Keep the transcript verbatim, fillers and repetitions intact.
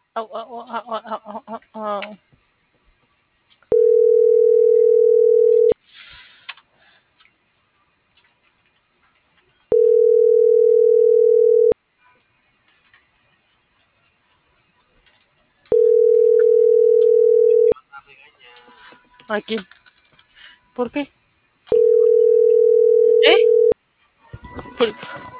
Au, au, au, au, au, au, au, au. ¿A quién? ¿Por qué? ¿Eh? ¿Por